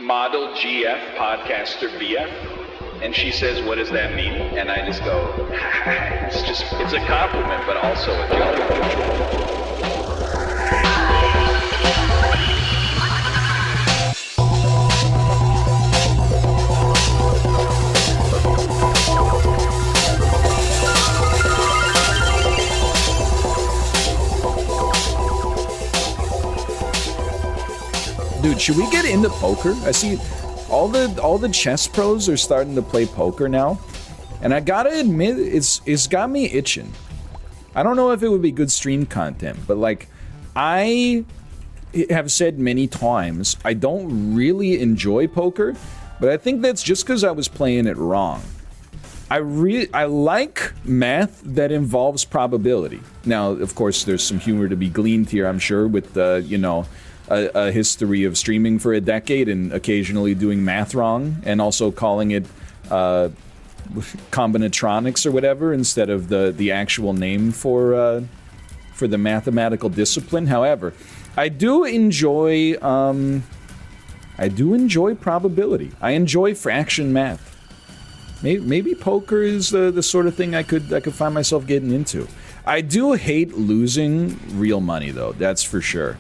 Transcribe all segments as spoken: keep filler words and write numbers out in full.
model G F, podcaster B F. And she says, what does that mean? And I just go, it's just, it's a compliment, but also a joke. Dude, should we get into poker? I see all the all the chess pros are starting to play poker now, and I gotta admit, it's it's got me itching. I don't know if it would be good stream content, but like, I have said many times, I don't really enjoy poker, but I think that's just because I was playing it wrong. I re- I like math that involves probability. Now, of course, there's some humor to be gleaned here, I'm sure, with the, you know, A, a history of streaming for a decade and occasionally doing math wrong and also calling it uh, combinatronics or whatever instead of the, the actual name for uh, for the mathematical discipline. However, I do enjoy um, I do enjoy probability. I enjoy fraction math. Maybe, maybe poker is the, the sort of thing I could I could find myself getting into. I do hate losing real money though. That's for sure.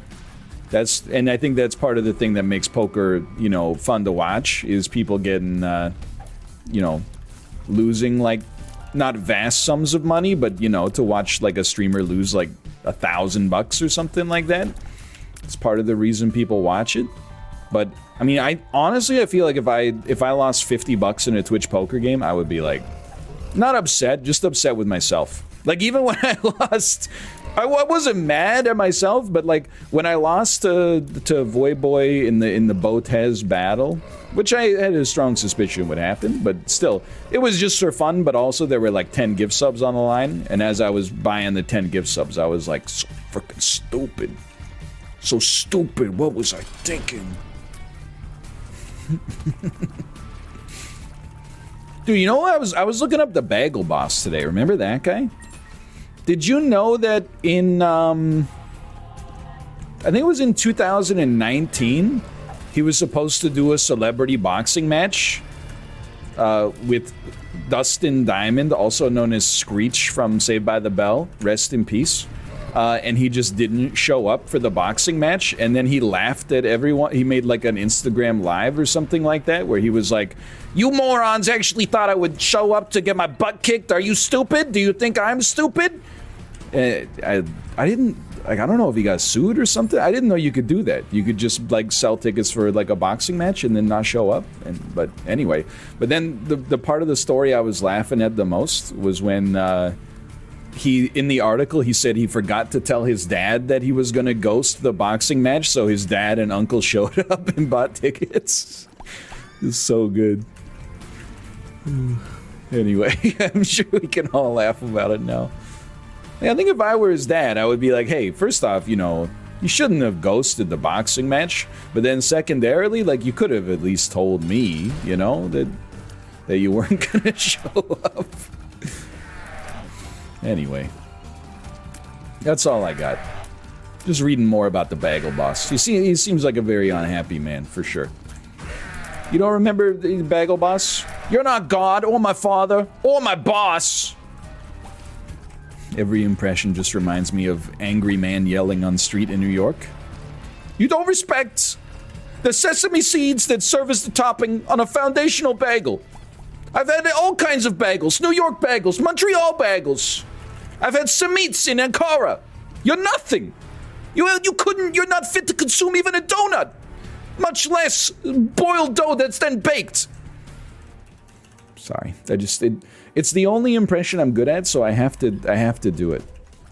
That's and I think that's part of the thing that makes poker, you know, fun to watch is people getting, uh, you know, losing like not vast sums of money, but you know, to watch like a streamer lose like a thousand bucks or something like that. It's part of the reason people watch it. But I mean, I honestly I feel like if I if I lost fifty bucks in a Twitch poker game, I would be like, not upset, just upset with myself. Like even when I lost. I, I wasn't mad at myself, but like when I lost to to Voyboy in the in the Botez battle, which I had a strong suspicion would happen, but still, it was just for fun. But also there were like ten gift subs on the line, and as I was buying the ten gift subs, I was like, so freaking stupid, so stupid. What was I thinking? Dude, you know what? I was I was looking up the Bagel Boss today. Remember that guy? Did you know that in, um, I think it was in two thousand nineteen, he was supposed to do a celebrity boxing match uh, with Dustin Diamond, also known as Screech from Saved by the Bell, rest in peace. Uh, and he just didn't show up for the boxing match, and then he laughed at everyone. He made like an Instagram live or something like that, where he was like, "You morons actually thought I would show up to get my butt kicked? Are you stupid? Do you think I'm stupid?" Uh, I I didn't like I don't know if he got sued or something. I didn't know you could do that. You could just like sell tickets for like a boxing match and then not show up. And but anyway, but then the the part of the story I was laughing at the most was when. Uh, He in the article he said he forgot to tell his dad that he was gonna ghost the boxing match, so his dad and uncle showed up and bought tickets. It's so good. Anyway, I'm sure we can all laugh about it now. I think if I were his dad, I would be like, hey, first off, you know, you shouldn't have ghosted the boxing match, but then secondarily, like, you could have at least told me, you know, that that you weren't gonna show up. Anyway, that's all I got. Just reading more about the Bagel Boss. You see, he seems like a very unhappy man, for sure. You don't remember the Bagel Boss? You're not God, or my father, or my boss. Every impression just reminds me of angry man yelling on street in New York. You don't respect the sesame seeds that serve as the topping on a foundational bagel. I've had all kinds of bagels. New York bagels, Montreal bagels. I've had Samit's in Ankara. You're nothing. You you couldn't, you're not fit to consume even a donut. Much less boiled dough that's then baked. Sorry. I just, it, it's the only impression I'm good at, so I have to, I have to do it.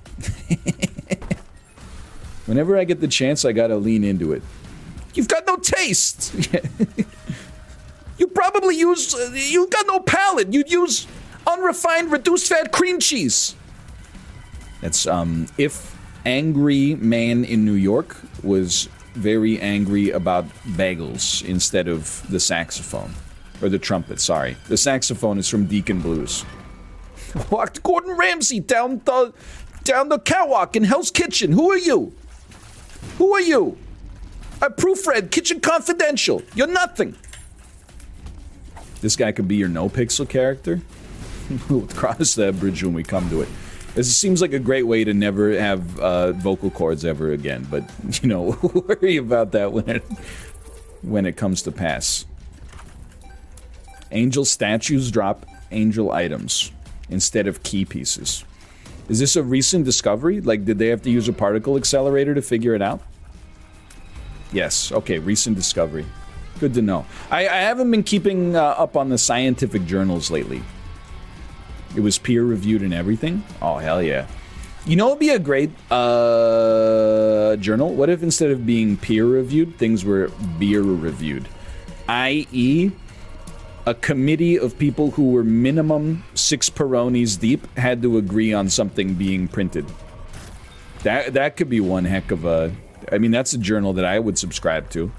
Whenever I get the chance, I gotta lean into it. You've got no taste. You probably use, uh, you got no palate. You'd use unrefined, reduced fat cream cheese. That's, um, if angry man in New York was very angry about bagels instead of the saxophone. Or the trumpet, sorry. The saxophone is from Deacon Blues. Walked Gordon Ramsay down the, down the catwalk in Hell's Kitchen. Who are you? Who are you? I proofread Kitchen Confidential. You're nothing. This guy could be your no-pixel character. We'll cross that bridge when we come to it. This seems like a great way to never have uh, vocal cords ever again, but, you know, worry about that when it, when it comes to pass. Angel statues drop angel items instead of key pieces. Is this a recent discovery? Like, did they have to use a particle accelerator to figure it out? Yes, okay, recent discovery. Good to know. I, I haven't been keeping uh, up on the scientific journals lately. It was peer-reviewed and everything? Oh, hell yeah. You know what would be a great uh, journal? What if instead of being peer-reviewed, things were beer-reviewed? that is, a committee of people who were minimum six Peronis deep had to agree on something being printed. That that could be one heck of a... I mean, that's a journal that I would subscribe to.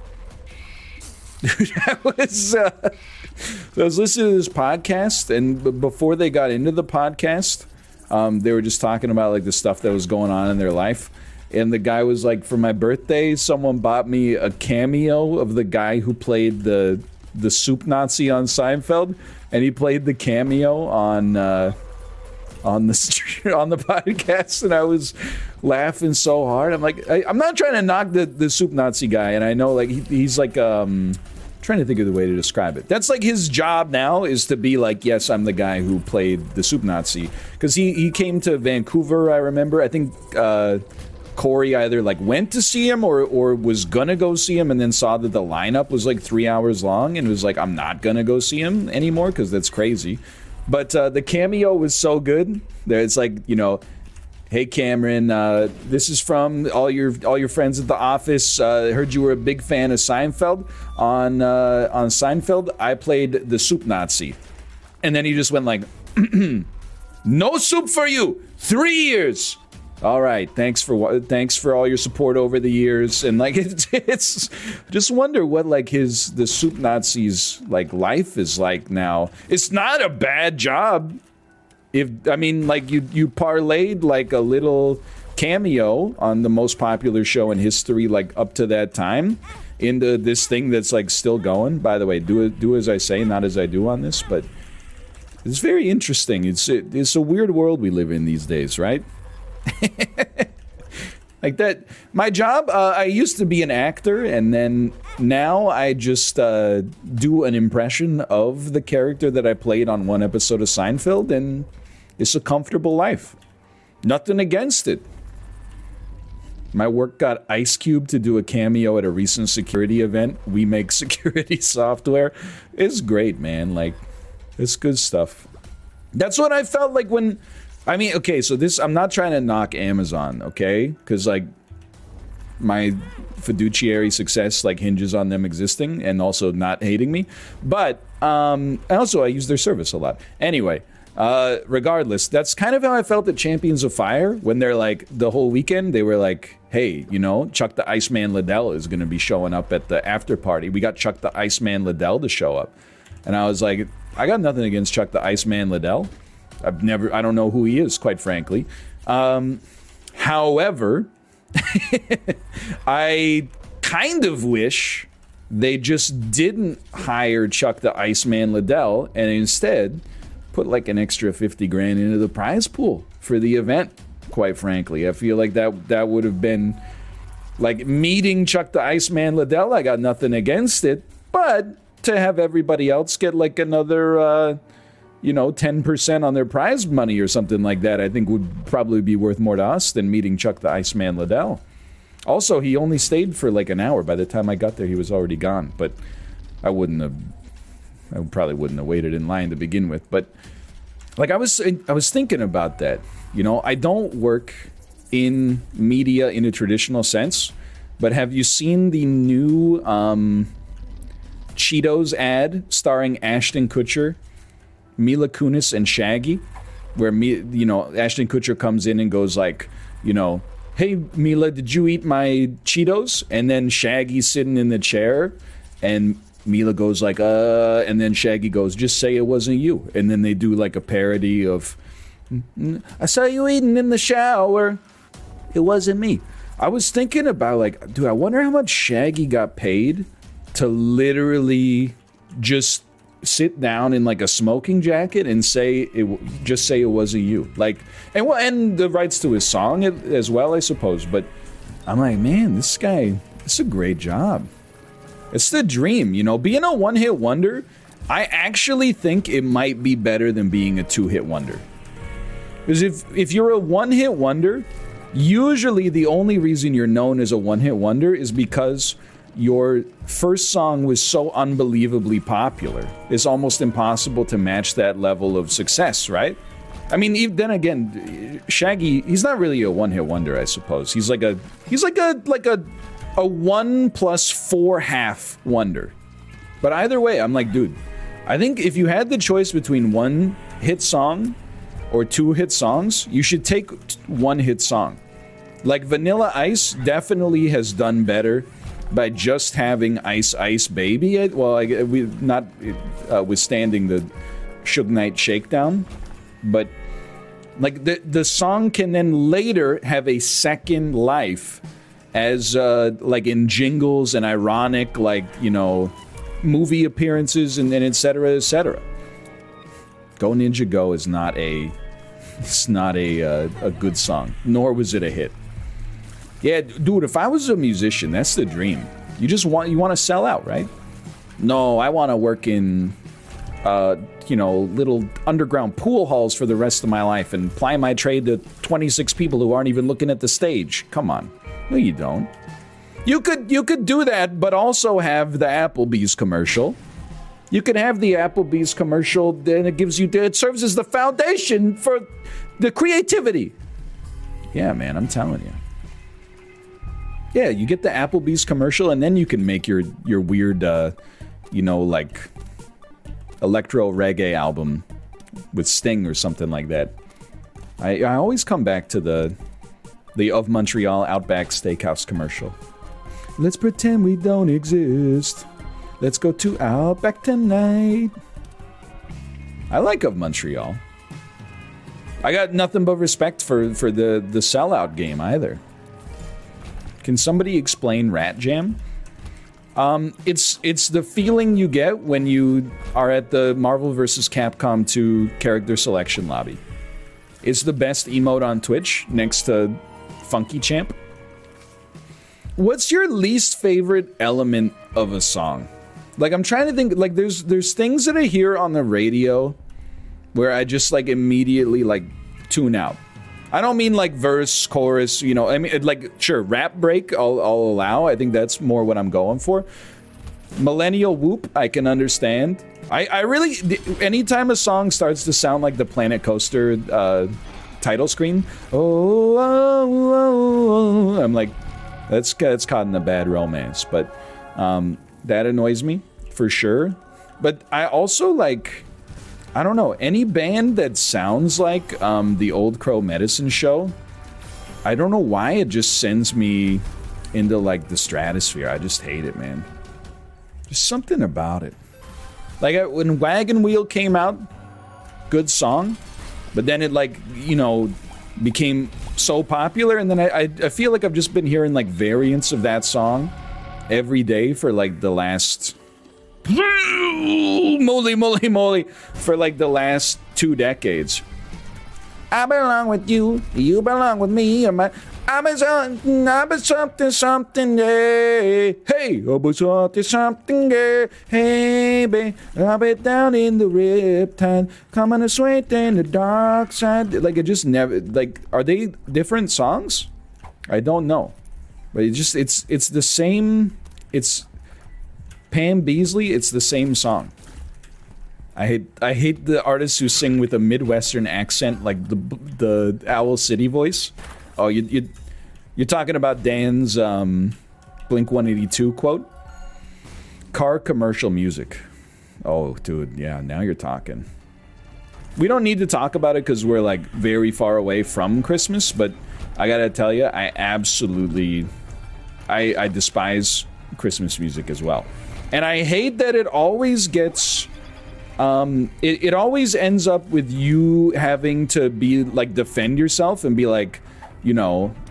That was... Uh, I was listening to this podcast, and b before they got into the podcast, um, they were just talking about, like, the stuff that was going on in their life. And the guy was like, for my birthday, someone bought me a cameo of the guy who played the... the soup Nazi on Seinfeld, and he played the cameo on uh, on the on the podcast, and I was laughing so hard. I'm like, I, I'm not trying to knock the the soup Nazi guy, and I know like he, he's like um trying to think of the way to describe it. That's like his job now is to be like, yes, I'm the guy who played the soup Nazi, because he he came to Vancouver. I remember. I think. Uh, Corey either like went to see him or or was gonna go see him and then saw that the lineup was like three hours long and was like, I'm not gonna go see him anymore because that's crazy. But uh, the cameo was so good that it's like, you know, hey Cameron, uh, this is from all your all your friends at the office. Uh, heard you were a big fan of Seinfeld. On uh, on Seinfeld, I played the soup Nazi, and then he just went like, no soup for you. Three years. All right, thanks for thanks for all your support over the years, and like it's, it's just wonder what like his the soup Nazi's like life is like now. It's not a bad job. If I mean like you you parlayed like a little cameo on the most popular show in history like up to that time into this thing that's like still going. By the way, do it do as I say, not as I do on this, but it's very interesting. It's it, it's a weird world we live in these days, right? Like that, my job, uh, I used to be an actor, and then now I just uh, do an impression of the character that I played on one episode of Seinfeld, and it's a comfortable life. Nothing against it. My work got Ice Cube to do a cameo at a recent security event. We make security software. It's great, man. Like, it's good stuff. That's what I felt like when... I mean, okay, so this, I'm not trying to knock Amazon, okay? Because, like, my fiduciary success, like, hinges on them existing and also not hating me. But, um, also, I use their service a lot. Anyway, uh, regardless, that's kind of how I felt at Champions of Fire when they're, like, the whole weekend, they were like, hey, you know, Chuck the Iceman Liddell is going to be showing up at the after party. We got Chuck the Iceman Liddell to show up. And I was like, I got nothing against Chuck the Iceman Liddell. I've never, I don't know who he is, quite frankly. Um, however, I kind of wish they just didn't hire Chuck the Iceman Liddell and instead put like an extra fifty grand into the prize pool for the event, quite frankly. I feel like that, that would have been like meeting Chuck the Iceman Liddell. I got nothing against it, but to have everybody else get like another, uh, you know, ten percent on their prize money or something like that, I think would probably be worth more to us than meeting Chuck the Iceman Liddell. Also, he only stayed for like an hour. By the time I got there, he was already gone. But I wouldn't have, I probably wouldn't have waited in line to begin with. But like I was, I was thinking about that. You know, I don't work in media in a traditional sense, but have you seen the new um, Cheetos ad starring Ashton Kutcher, Mila Kunis, and Shaggy, where me, you know, Ashton Kutcher comes in and goes like, you know, hey Mila, did you eat my Cheetos? And then Shaggy's sitting in the chair, and Mila goes like, uh, and then Shaggy goes, just say it wasn't you. And then they do like a parody of, I saw you eating in the shower. It wasn't me. I was thinking about like, dude, I wonder how much Shaggy got paid to literally just sit down in like a smoking jacket and say it, just say it wasn't you. Like, and well, and the rights to his song as well, I suppose. But I'm like, man, this guy, it's a great job. It's the dream, you know, being a one-hit wonder. I actually think it might be better than being a two-hit wonder. Because if, if you're a one-hit wonder, usually the only reason you're known as a one-hit wonder is because your first song was so unbelievably popular. It's almost impossible to match that level of success, right? I mean, even then again, Shaggy, he's not really a one-hit wonder, I suppose. He's like a, he's like a, like a, a one plus four half wonder. But either way, I'm like, dude, I think if you had the choice between one hit song or two hit songs, you should take one hit song. Like Vanilla Ice definitely has done better by just having Ice Ice Baby. Well, I, we not uh, withstanding the Suge Knight Shakedown, but like the the song can then later have a second life as uh, like in jingles and ironic, like, you know, movie appearances and then et cetera, et cetera. Go Ninja Go is not a, it's not a uh, a good song, nor was it a hit. Yeah, dude, if I was a musician, that's the dream. You just want, you want to sell out, right? No, I want to work in, uh, you know, little underground pool halls for the rest of my life and ply my trade to twenty-six people who aren't even looking at the stage. Come on. No, you don't. You could you could do that, but also have the Applebee's commercial. You could have the Applebee's commercial, then it gives you, it serves as the foundation for the creativity. Yeah, man, I'm telling you. Yeah, you get the Applebee's commercial, and then you can make your your weird, uh, you know, like electro reggae album with Sting or something like that. I I always come back to the the Of Montreal Outback Steakhouse commercial. Let's pretend we don't exist. Let's go to Outback tonight. I like Of Montreal. I got nothing but respect for, for the, the sellout game either. Can somebody explain Rat Jam? Um, it's it's the feeling you get when you are at the Marvel versus. Capcom two character selection lobby. It's the best emote on Twitch next to Funky Champ. What's your least favorite element of a song? Like, I'm trying to think, like, there's there's things that I hear on the radio where I just, like, immediately, like, tune out. I don't mean, like, verse, chorus, you know, I mean, like, sure, rap break, I'll, I'll allow. I think that's more what I'm going for. Millennial Whoop, I can understand. I, I really, anytime a song starts to sound like the Planet Coaster uh, title screen, oh, oh, oh, oh, I'm like, that's, that's caught in a bad romance, but um, that annoys me, for sure. But I also, like, I don't know, any band that sounds like um, the Old Crow Medicine Show, I don't know why it just sends me into, like, the stratosphere. I just hate it, man. There's something about it. Like, I, when Wagon Wheel came out, good song, but then it, like, you know, became so popular, and then I, I, I feel like I've just been hearing, like, variants of that song every day for, like, the last... moly, moly, moly, for, like, the last two decades. I belong with you, you belong with me, I'm a, I'm a something, I'm a something, something, yeah. Hey, I'm a something, something, yeah. Hey, babe, I'll be down in the riptide, coming to sweat in the dark side. Like, it just never, like, are they different songs? I don't know. But it just, it's, it's the same, it's, Pam Beasley, it's the same song. I hate I hate the artists who sing with a Midwestern accent, like the the Owl City voice. Oh, you you you're talking about Dan's um, Blink one eighty-two quote? Car commercial music. Oh, dude, yeah, now you're talking. We don't need to talk about it because we're, like, very far away from Christmas, but I gotta tell you, I absolutely, I I despise Christmas music as well. And I hate that it always gets, um, it, it always ends up with you having to be, like, defend yourself and be like, you know,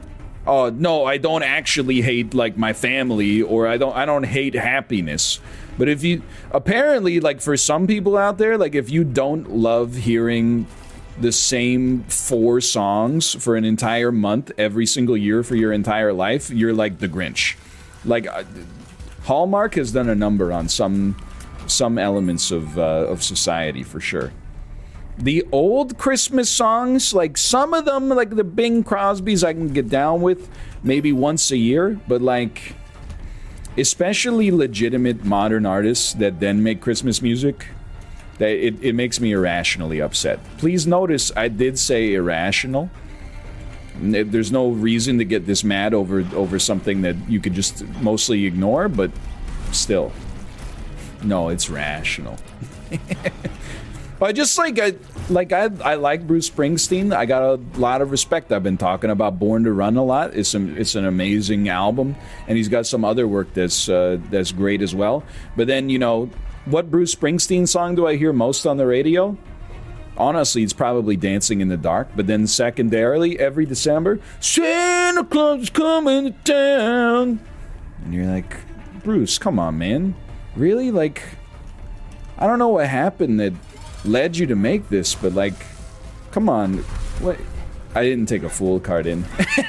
oh no, I don't actually hate like my family, or I don't I don't hate happiness. But if you apparently like for some people out there, like if you don't love hearing the same four songs for an entire month every single year for your entire life, you're like the Grinch. Like uh, Hallmark has done a number on some some elements of uh, of society for sure. The old Christmas songs, like some of them, like the Bing Crosbys, I can get down with maybe once a year, but like, especially legitimate modern artists that then make Christmas music, that it, it makes me irrationally upset. Please notice I did say irrational. There's no reason to get this mad over over something that you could just mostly ignore, but still, no, it's rational. But just like I like I I like Bruce Springsteen. I got a lot of respect. I've been talking about Born to Run a lot. It's an it's an amazing album, and he's got some other work that's uh, that's great as well. But then, you know, what Bruce Springsteen song do I hear most on the radio? Honestly, it's probably Dancing in the Dark. But then secondarily, every December, Santa Claus is coming to town. And you're like, Bruce, come on, man. Really? Like, I don't know what happened that led you to make this, but like, come on. What? I didn't take a fool card in.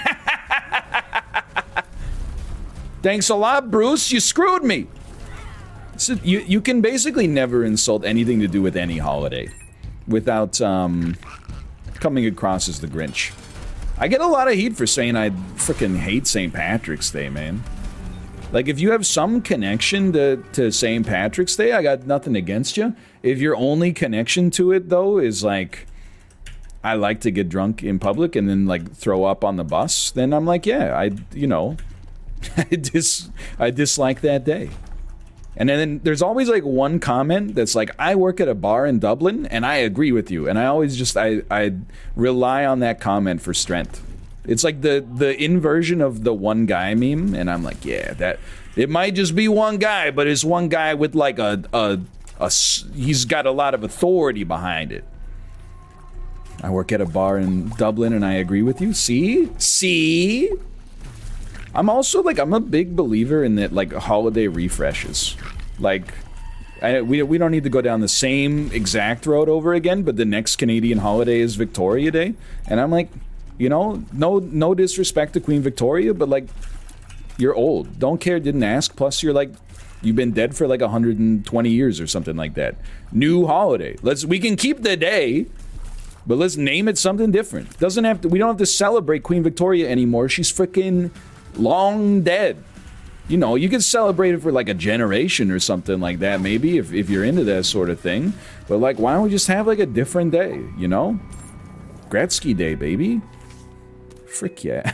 Thanks a lot, Bruce. You screwed me. So you, you can basically never insult anything to do with any holiday without um, coming across as the Grinch. I get a lot of heat for saying I freaking hate Saint Patrick's Day, man. Like, if you have some connection to, to Saint Patrick's Day, I got nothing against you. If your only connection to it, though, is like, I like to get drunk in public and then, like, throw up on the bus, then I'm like, yeah, I, you know, I, dis- I dislike that day. And then there's always like one comment that's like, I work at a bar in Dublin and I agree with you. And I always just, I, I rely on that comment for strength. It's like the, the inversion of the one guy meme. And I'm like, yeah, that, it might just be one guy, but it's one guy with like a, a, a he's got a lot of authority behind it. I work at a bar in Dublin and I agree with you. See? See? I'm also like, I'm a big believer in that, like, holiday refreshes. Like, I, we, we don't need to go down the same exact road over again, but the next Canadian holiday is Victoria Day. And I'm like, you know, no no disrespect to Queen Victoria, but like, you're old. Don't care, didn't ask. Plus, you're like, you've been dead for like one hundred twenty years or something like that. New holiday. Let's, we can keep the day, but let's name it something different. Doesn't have to, we don't have to celebrate Queen Victoria anymore. She's freaking long dead. You know, you could celebrate it for like a generation or something like that, maybe, if, if you're into that sort of thing. But like, why don't we just have like a different day, you know? Gretzky Day, baby. Frick yeah.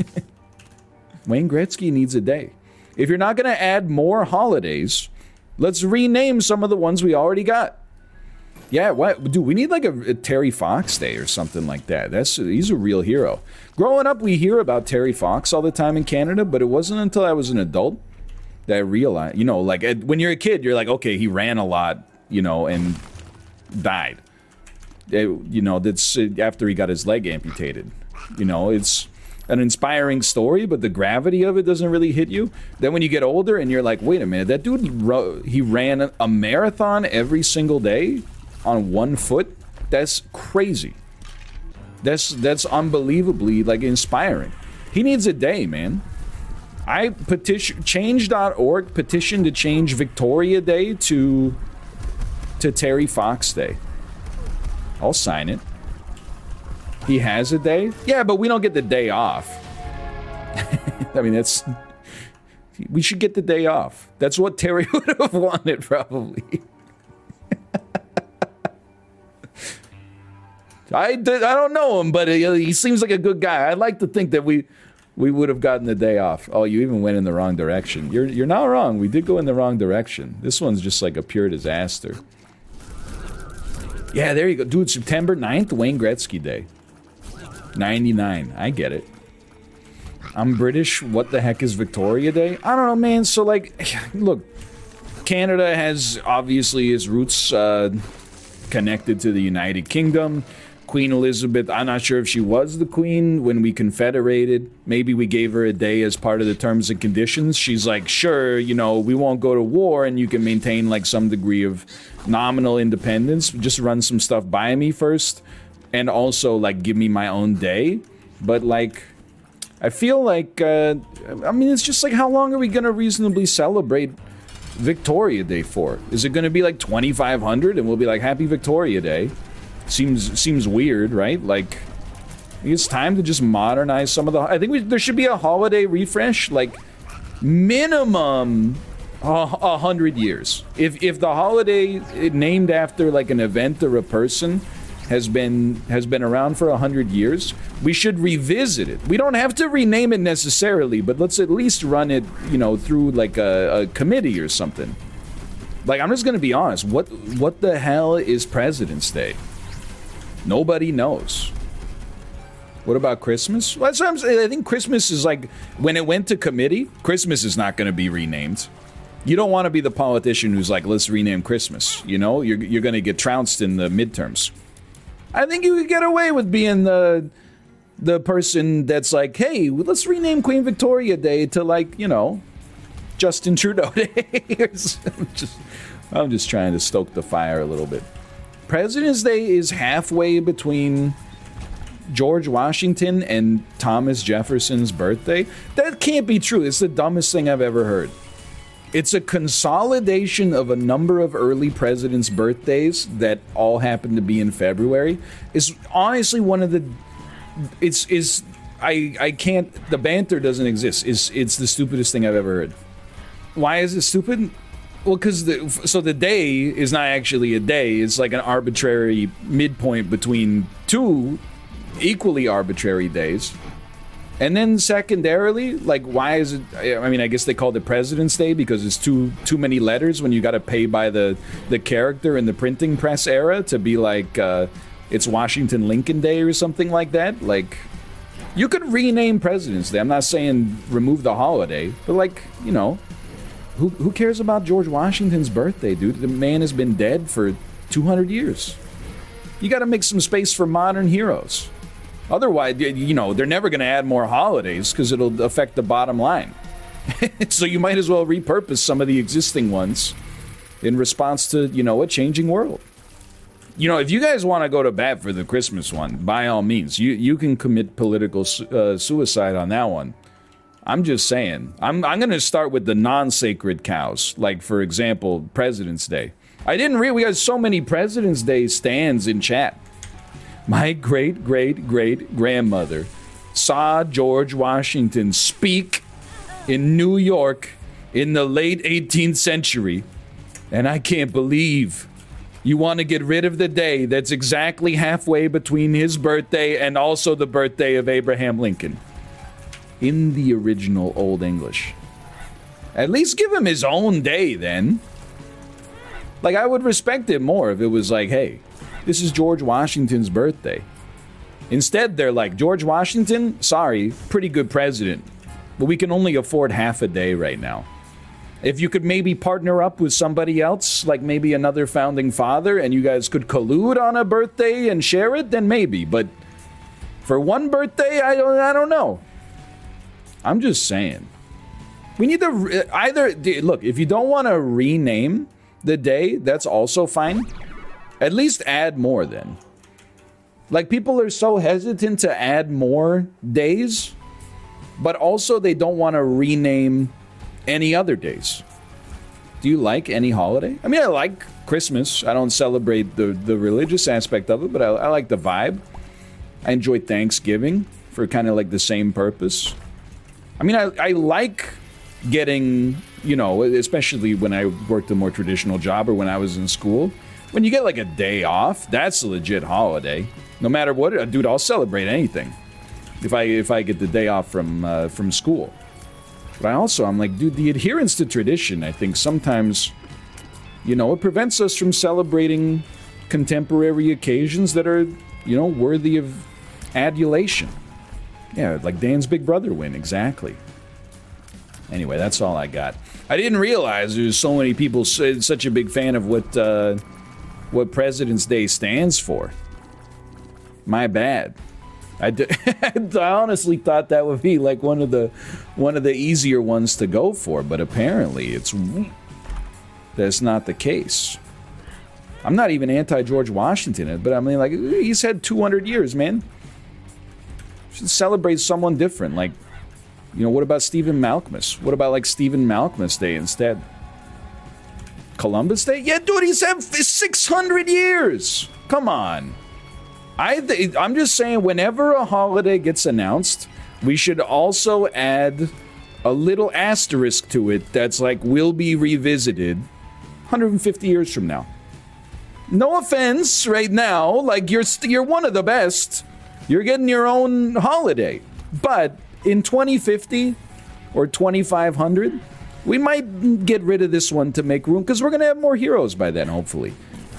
Wayne Gretzky needs a day. If you're not going to add more holidays, let's rename some of the ones we already got. Yeah, what, dude, we need like a, a Terry Fox Day or something like that. That's he's a real hero. Growing up, we hear about Terry Fox all the time in Canada, but it wasn't until I was an adult that I realized, you know, like when you're a kid, you're like, okay, he ran a lot, you know, and died. It, you know, that's after he got his leg amputated. You know, it's an inspiring story, but the gravity of it doesn't really hit you. Then when you get older and you're like, wait a minute, that dude, ro- he ran a marathon every single day on one foot? That's crazy. That's that's unbelievably like inspiring. He needs a day, man. I petition change dot org petition to change Victoria Day to to Terry Fox Day. I'll sign it. He has a day? Yeah, but we don't get the day off. I mean, that's, we should get the day off. That's what Terry would have wanted, probably. I, did, I don't know him, but he, he seems like a good guy. I'd like to think that we we would have gotten the day off. Oh, you even went in the wrong direction. You're you're not wrong. We did go in the wrong direction. This one's just like a pure disaster. Yeah, there you go. Dude, September ninth, Wayne Gretzky Day. ninety-nine. I get it. I'm British. What the heck is Victoria Day? I don't know, man. So, like, look, Canada has obviously its roots uh, connected to the United Kingdom. Queen Elizabeth, I'm not sure if she was the queen when we confederated. Maybe we gave her a day as part of the terms and conditions. She's like, sure, you know, we won't go to war and you can maintain like some degree of nominal independence. Just run some stuff by me first and also like give me my own day. But like, I feel like, uh, I mean, it's just like, how long are we going to reasonably celebrate Victoria Day for? Is it going to be like twenty-five hundred and we'll be like, Happy Victoria Day? Seems seems weird, right? Like, it's time to just modernize some of the... I think we, there should be a holiday refresh, like, minimum a, a hundred years. If if the holiday named after, like, an event or a person has been has been around for a hundred years, we should revisit it. We don't have to rename it necessarily, but let's at least run it, you know, through, like, a, a committee or something. Like, I'm just gonna be honest. What what the hell is President's Day? Nobody knows. What about Christmas? Well, that's what I'm saying. I think Christmas is like, when it went to committee, Christmas is not going to be renamed. You don't want to be the politician who's like, let's rename Christmas. You know, you're, you're going to get trounced in the midterms. I think you could get away with being the the person that's like, hey, let's rename Queen Victoria Day to, like, you know, Justin Trudeau Day. I'm just, I'm just trying to stoke the fire a little bit. President's Day is halfway between George Washington and Thomas Jefferson's birthday. That can't be true. It's the dumbest thing I've ever heard. It's a consolidation of a number of early presidents' birthdays that all happen to be in February. It's honestly one of the... It's... is I, I can't... The banter doesn't exist. It's, it's the stupidest thing I've ever heard. Why is it stupid? Well, because the so the day is not actually a day. It's like an arbitrary midpoint between two equally arbitrary days. And then secondarily, like, why is it... I mean, I guess they called it President's Day because it's too too many letters when you got to pay by the, the character in the printing press era to be like, uh, it's Washington Lincoln Day or something like that. Like, you could rename President's Day. I'm not saying remove the holiday, but, like, you know... Who, who cares about George Washington's birthday, dude? The man has been dead for two hundred years. You gotta make some space for modern heroes. Otherwise, you know, they're never gonna add more holidays because it'll affect the bottom line. So you might as well repurpose some of the existing ones in response to, you know, a changing world. You know, if you guys want to go to bat for the Christmas one, by all means, you, you can commit political su- uh, suicide on that one. I'm just saying. I'm I'm gonna start with the non-sacred cows, like, for example, President's Day. I didn't realize we had so many President's Day stands in chat. My great great great grandmother saw George Washington speak in New York in the late eighteenth century, and I can't believe you want to get rid of the day that's exactly halfway between his birthday and also the birthday of Abraham Lincoln. In the original Old English. At least give him his own day, then. Like, I would respect it more if it was like, hey, this is George Washington's birthday. Instead, they're like, George Washington, sorry, pretty good president, but we can only afford half a day right now. If you could maybe partner up with somebody else, like maybe another founding father, and you guys could collude on a birthday and share it, then maybe. But for one birthday, I don't, I don't know. I'm just saying. We need to re- either... Look, if you don't want to rename the day, that's also fine. At least add more, then. Like, people are so hesitant to add more days, but also they don't want to rename any other days. Do you like any holiday? I mean, I like Christmas. I don't celebrate the, the religious aspect of it, but I, I like the vibe. I enjoy Thanksgiving for kind of like the same purpose. I mean, I, I like getting, you know, especially when I worked a more traditional job or when I was in school, when you get like a day off, that's a legit holiday. No matter what, dude, I'll celebrate anything if I if I get the day off from uh, from school. But I also, I'm like, dude, the adherence to tradition, I think sometimes, you know, it prevents us from celebrating contemporary occasions that are, you know, worthy of adulation. Yeah, like Dan's Big Brother win, exactly. Anyway, that's all I got. I didn't realize there's so many people such a big fan of what uh, what President's Day stands for. My bad. I, d- I honestly thought that would be like one of the one of the easier ones to go for, but apparently it's that's not the case. I'm not even anti-George Washington, but I mean, like, he's had two hundred years, man. Should celebrate someone different. Like, you know, what about Stephen Malkmus? What about, like, Stephen Malkmus Day instead? Columbus Day? Yeah, dude, he's had six hundred years. Come on. I th- I'm just saying, whenever a holiday gets announced, we should also add a little asterisk to it that's like, will be revisited one hundred fifty years from now. No offense right now, like, you're you're one of the best. You're getting your own holiday. But in twenty fifty or twenty-five hundred, we might get rid of this one to make room, because we're going to have more heroes by then, hopefully.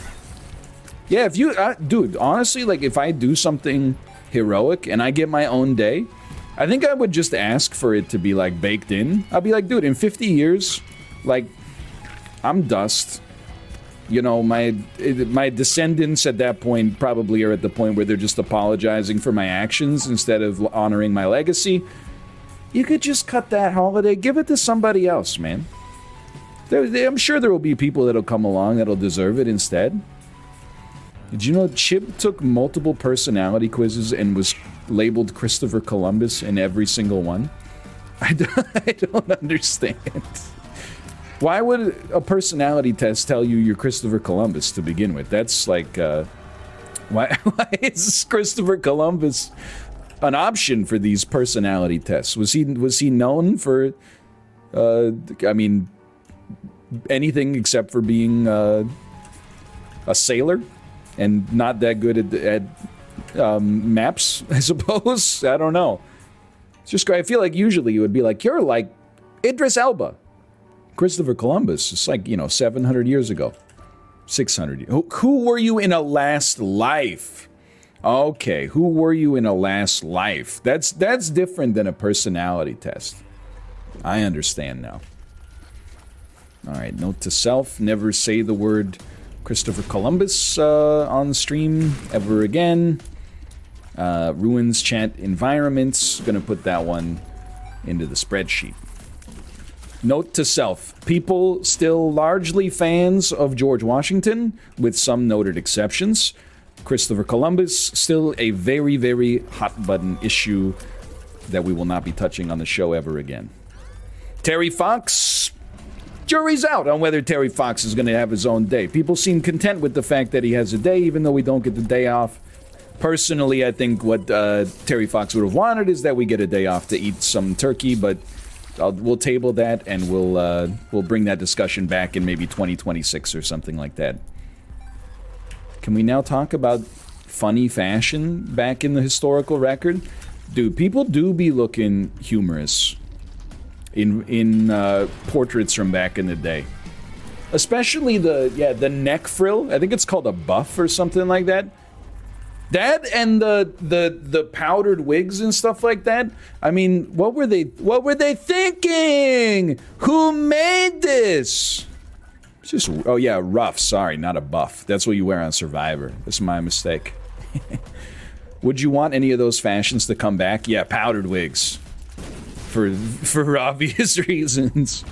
Yeah, if you... Uh, dude, honestly, like, if I do something heroic and I get my own day, I think I would just ask for it to be, like, baked in. I'll be like, dude, in fifty years, like, I'm dust. You know, my my descendants at that point probably are at the point where they're just apologizing for my actions instead of honoring my legacy. You could just cut that holiday, give it to somebody else, man. There, I'm sure there will be people that'll come along that'll deserve it instead. Did you know Chip took multiple personality quizzes and was labeled Christopher Columbus in every single one? I don't, I don't understand. Why would a personality test tell you you're Christopher Columbus to begin with? That's like, uh, why, why is Christopher Columbus an option for these personality tests? Was he was he known for, uh, I mean, anything except for being uh, a sailor and not that good at, at um, maps, I suppose? I don't know. It's just, I feel like usually you would be like, you're like Idris Elba. Christopher Columbus, it's like, you know, seven hundred years ago. six hundred. Who, who were you in a last life? Okay, who were you in a last life? That's that's different than a personality test. I understand now. All right, note to self, never say the word Christopher Columbus uh, on stream ever again. Uh, ruins chat environments, gonna put that one into the spreadsheet. Note to self, people still largely fans of George Washington, with some noted exceptions. Christopher Columbus, still a very, very hot button issue that we will not be touching on the show ever again. Terry Fox, jury's out on whether Terry Fox is going to have his own day. People seem content with the fact that he has a day, even though we don't get the day off. Personally, I think what uh, Terry Fox would have wanted is that we get a day off to eat some turkey, but I'll, we'll table that, and we'll uh, we'll bring that discussion back in maybe twenty twenty-six or something like that. Can we now talk about funny fashion back in the historical record? Dude, people do be looking humorous in in uh, portraits from back in the day. Especially the, yeah, the neck frill. I think it's called a buff or something like that. That and the the the powdered wigs and stuff like that. I mean, what were they what were they thinking? Who made this? It's just, oh yeah, rough, sorry, not a buff. That's what you wear on Survivor. That's my mistake. Would you want any of those fashions to come back? Yeah, powdered wigs. For for obvious reasons.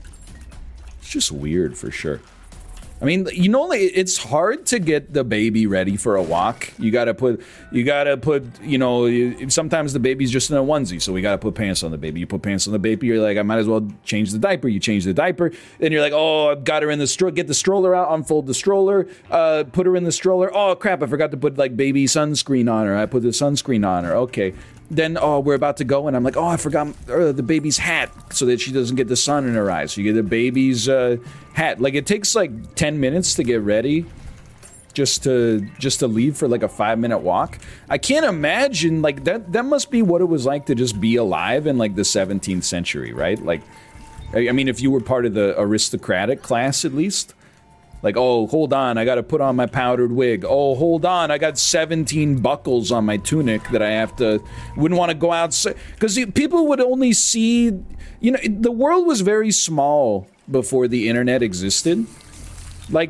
It's just weird for sure. I mean, you know, like, it's hard to get the baby ready for a walk. You gotta put, you gotta put, you know, you, sometimes the baby's just in a onesie, so we gotta put pants on the baby. You put pants on the baby, you're like, I might as well change the diaper. You change the diaper, then you're like, oh, I've got her in the stroller. Get the stroller out, unfold the stroller, uh, put her in the stroller. Oh crap, I forgot to put like baby sunscreen on her. I put the sunscreen on her. Okay. Then, oh, we're about to go, and I'm like, oh, I forgot uh, the baby's hat so that she doesn't get the sun in her eyes. So you get the baby's uh, hat. Like, it takes like ten minutes to get ready just to just to leave for like a five-minute walk. I can't imagine, like, that, that must be what it was like to just be alive in like the seventeenth century, right? Like, I mean, if you were part of the aristocratic class at least. Like, oh, hold on, I gotta put on my powdered wig. Oh, hold on, I got seventeen buckles on my tunic that I have to... Wouldn't want to go outside. Because people would only see... You know, the world was very small before the internet existed. Like,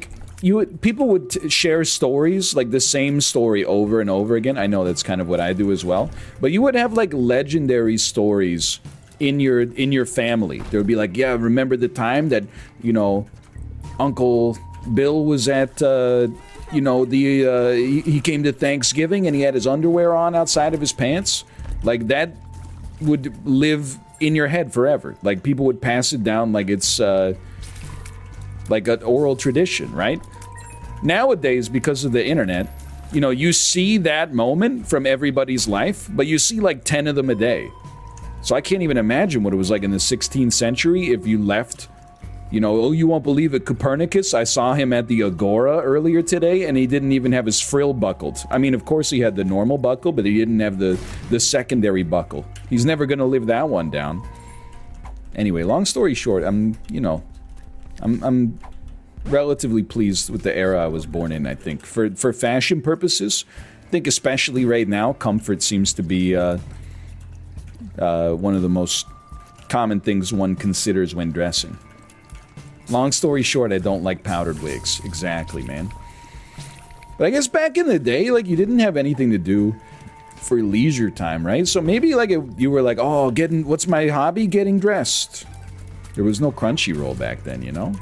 you would, people would t- share stories, like the same story over and over again. I know that's kind of what I do as well. But you would have like legendary stories in your in your family. There would be like, yeah, remember the time that, you know, Uncle Bill was at, uh, you know, the uh, he, he came to Thanksgiving and he had his underwear on outside of his pants. Like that would live in your head forever. Like people would pass it down like it's uh, like an oral tradition, right? Nowadays, because of the internet, you know, you see that moment from everybody's life, but you see like ten of them a day. So I can't even imagine what it was like in the sixteenth century if you left, you know, oh, you won't believe it, Copernicus, I saw him at the Agora earlier today, and he didn't even have his frill buckled. I mean, of course he had the normal buckle, but he didn't have the, the secondary buckle. He's never going to live that one down. Anyway, long story short, I'm, you know, I'm, I'm relatively pleased with the era I was born in, I think. For, for fashion purposes, I think especially right now, comfort seems to be uh, uh, one of the most common things one considers when dressing. Long story short, I don't like powdered wigs. Exactly, man. But I guess back in the day, like, you didn't have anything to do for leisure time, right? So maybe, like, it, you were like, oh, getting, what's my hobby? Getting dressed. There was no Crunchyroll back then, you know?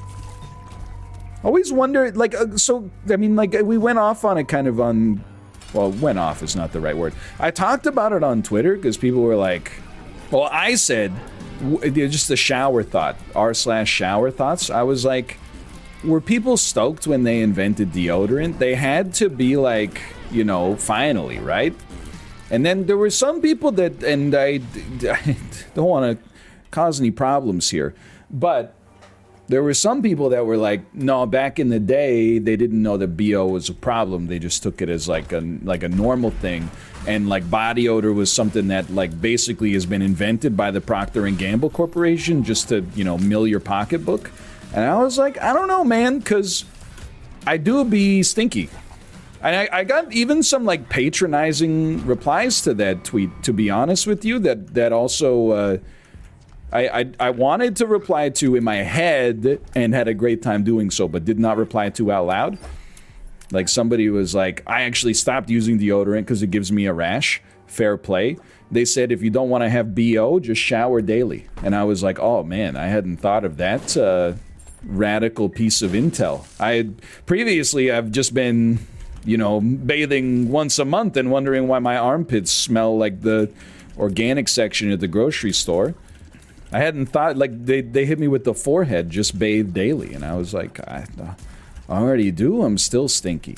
Always wonder, like, uh, so, I mean, like, we went off on it kind of on, well, went off is not the right word. I talked about it on Twitter because people were like, well, I said, just the shower thought, r slash shower thoughts. I was like, were people stoked when they invented deodorant? They had to be like, you know, finally, right? And then there were some people that, and I, I don't want to cause any problems here, but there were some people that were like, no, back in the day, they didn't know that B O was a problem. They just took it as like a, like a normal thing. And like body odor was something that like basically has been invented by the Procter and Gamble Corporation just to, you know, mill your pocketbook. And I was like, I don't know, man, because I do be stinky. And I, I got even some like patronizing replies to that tweet, to be honest with you, that, that also... Uh, I, I I wanted to reply to in my head and had a great time doing so, but did not reply to out loud. Like somebody was like, I actually stopped using deodorant because it gives me a rash. Fair play. They said if you don't want to have B O, just shower daily. And I was like, oh man, I hadn't thought of that uh, radical piece of intel. I had previously I've just been, you know, bathing once a month and wondering why my armpits smell like the organic section at the grocery store. I hadn't thought, like, they, they hit me with the forehead, just bathe daily. And I was like, I, I already do, I'm still stinky.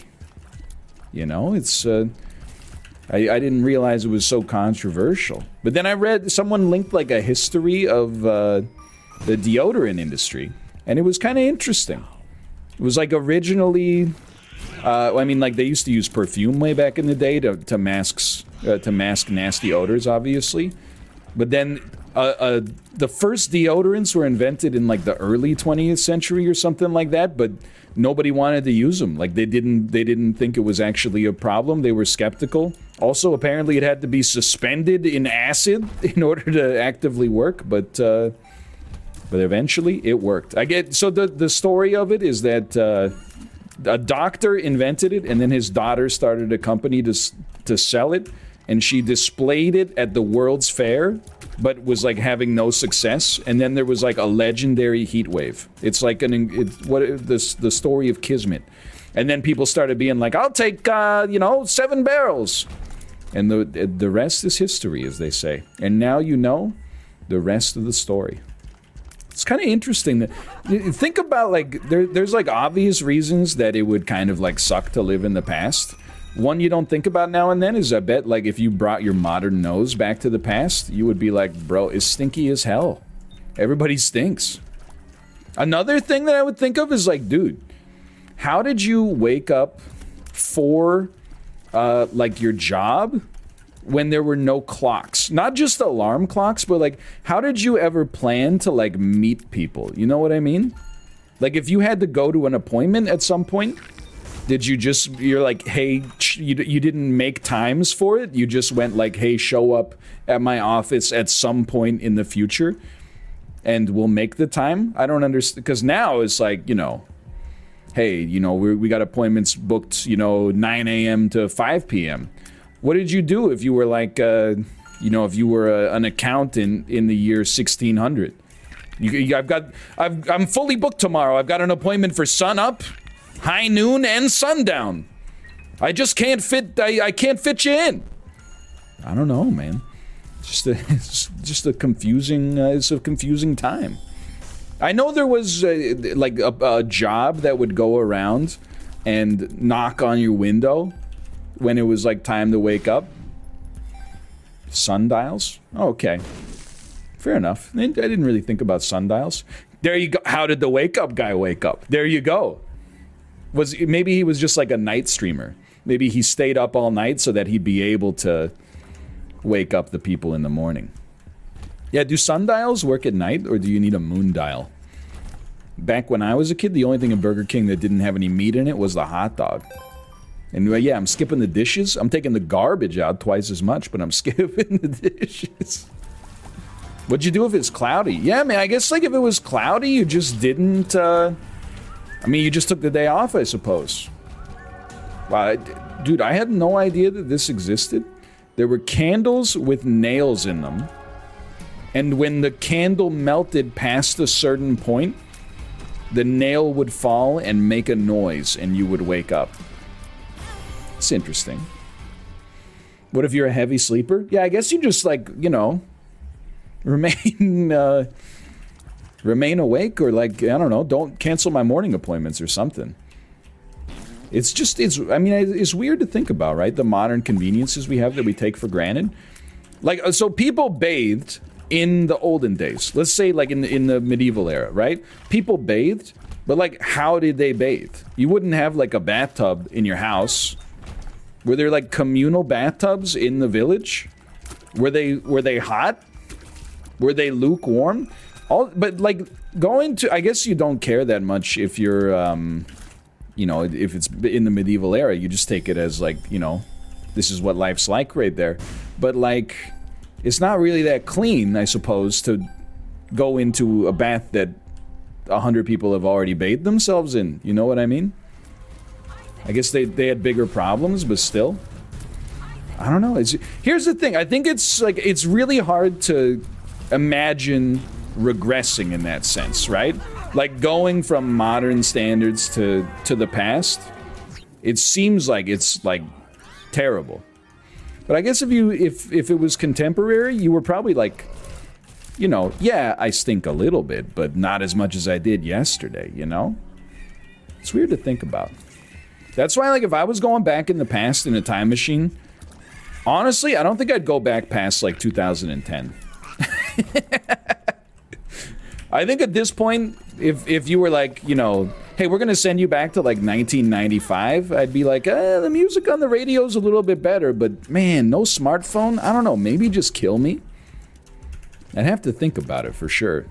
You know, it's, uh, I, I didn't realize it was so controversial. But then I read, someone linked, like, a history of uh, the deodorant industry. And it was kind of interesting. It was, like, originally, uh, I mean, like, they used to use perfume way back in the day to, to, masks, uh, to mask nasty odors, obviously. But then... Uh, uh, the first deodorants were invented in like the early twentieth century or something like that, but nobody wanted to use them. Like they didn't, they didn't think it was actually a problem. They were skeptical. Also, apparently, it had to be suspended in acid in order to actively work. But, uh, but eventually, it worked. I get so the the story of it is that uh, a doctor invented it, and then his daughter started a company to to sell it, and she displayed it at the World's Fair. But was like having no success, and then there was like a legendary heat wave. It's like an it, what this the story of Kismet, and then people started being like, "I'll take uh, you know seven barrels," and the the rest is history, as they say. And now you know the rest of the story. It's kind of interesting that think about like there there's like obvious reasons that it would kind of like suck to live in the past. One you don't think about now and then is I bet like if you brought your modern nose back to the past, you would be like, bro, it's stinky as hell. Everybody stinks. Another thing that I would think of is like, dude, how did you wake up for uh, like your job when there were no clocks? Not just alarm clocks, but like, how did you ever plan to like meet people? You know what I mean? Like if you had to go to an appointment at some point, did you just, you're like, hey, you, you didn't make times for it? You just went like, hey, show up at my office at some point in the future and we'll make the time? I don't understand, because now it's like, you know, hey, you know, we we got appointments booked, you know, nine a.m. to five p.m. What did you do if you were like, uh, you know, if you were a, an accountant in the year sixteen hundred? You, you, I've got, I've, I'm fully booked tomorrow. I've got an appointment for sun up, high noon, and sundown. I just can't fit. I, I can't fit you in. I don't know, man. Just a, it's just a confusing. Uh, it's a confusing time. I know there was uh, like a, a job that would go around and knock on your window when it was like time to wake up. Sundials? Oh, okay. Fair enough. I didn't really think about sundials. There you go. How did the wake up guy wake up? There you go. Was maybe he was just like a night streamer. Maybe he stayed up all night so that he'd be able to wake up the people in the morning. Yeah, do sundials work at night, or do you need a moon dial? Back when I was a kid, the only thing in Burger King that didn't have any meat in it was the hot dog. And uh, yeah, I'm skipping the dishes. I'm taking the garbage out twice as much, but I'm skipping the dishes. What'd you do if it's cloudy? Yeah, man, I guess like if it was cloudy, you just didn't, uh... I mean, you just took the day off, I suppose. Wow, dude, I had no idea that this existed. There were candles with nails in them. And when the candle melted past a certain point, the nail would fall and make a noise, and you would wake up. It's interesting. What if you're a heavy sleeper? Yeah, I guess you just, like, you know, remain, uh, remain awake, or, like, I don't know, don't cancel my morning appointments or something. It's just, it's, I mean, it's weird to think about, right? The modern conveniences we have that we take for granted. Like, so people bathed in the olden days. Let's say, like, in the, in the medieval era, right? People bathed, but, like, how did they bathe? You wouldn't have, like, a bathtub in your house. Were there, like, communal bathtubs in the village? Were they, were they hot? Were they lukewarm? All, but, like, going to, I guess you don't care that much if you're, um, you know, if it's in the medieval era. You just take it as, like, you know, this is what life's like right there. But, like, it's not really that clean, I suppose, to go into a bath that a hundred people have already bathed themselves in. You know what I mean? I guess they, they had bigger problems, but still. I don't know. It's, here's the thing. I think it's, like, it's really hard to imagine regressing in that sense, right? Like, going from modern standards to, to the past. It seems like it's, like, terrible. But I guess if you, if, if it was contemporary, you were probably like, you know, yeah, I stink a little bit, but not as much as I did yesterday, you know? It's weird to think about. That's why, like, if I was going back in the past in a time machine, honestly, I don't think I'd go back past, like, two thousand ten. I think at this point, if, if you were like, you know, hey, we're gonna send you back to, like, nineteen ninety-five, I'd be like, eh, the music on the radio's a little bit better, but, man, no smartphone? I don't know, maybe just kill me? I'd have to think about it for sure.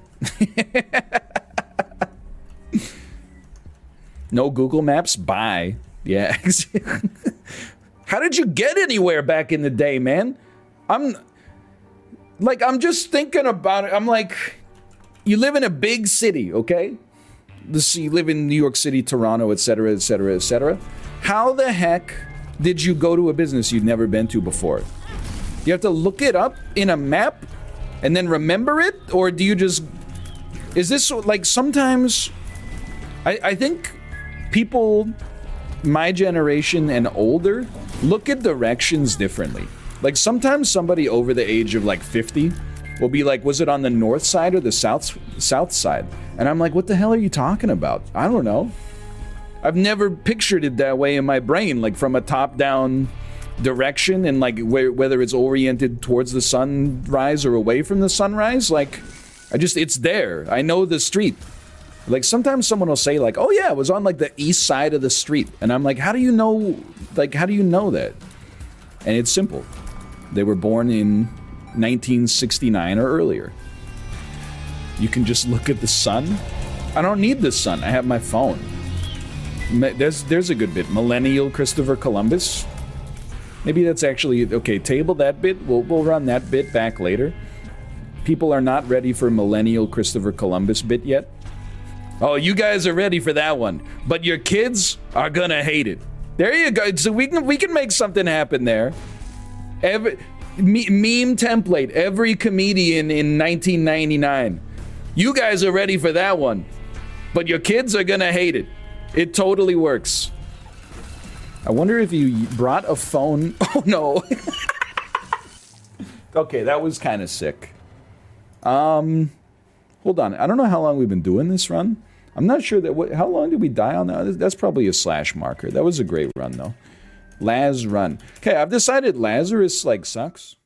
No Google Maps? Bye. Yeah. How did you get anywhere back in the day, man? I'm... Like, I'm just thinking about it. I'm like... You live in a big city, okay? This, you live in New York City, Toronto, et cetera, et cetera, et cetera. How the heck did you go to a business you've never been to before? You have to look it up in a map and then remember it? Or do you just... Is this, like, sometimes... I, I think people, my generation and older, look at directions differently. Like, sometimes somebody over the age of, like, fifty will be like, was it on the north side or the south south side? And I'm like, what the hell are you talking about? I don't know. I've never pictured it that way in my brain, like from a top-down direction, and like where, whether it's oriented towards the sunrise or away from the sunrise. Like, I just, it's there. I know the street. Like, sometimes someone will say like, oh yeah, it was on like the east side of the street. And I'm like, how do you know, like, how do you know that? And it's simple. They were born in nineteen sixty-nine or earlier. You can just look at the sun. I don't need the sun. I have my phone. There's there's a good bit. Millennial Christopher Columbus. Maybe that's actually okay. Table that bit. We'll we'll run that bit back later. People are not ready for millennial Christopher Columbus bit yet. Oh, you guys are ready for that one, but your kids are gonna hate it. There you go. So we can we can make something happen there. Every me, meme template. Every comedian in nineteen ninety-nine. You guys are ready for that one, but your kids are gonna hate it. It totally works. I wonder if you brought a phone. Oh no. Okay, that was kind of sick. Um, hold on. I don't know how long we've been doing this run. I'm not sure that. What, how long did we die on that? That's probably a slash marker. That was a great run, though. Laz run. Okay, I've decided Lazarus, like, sucks.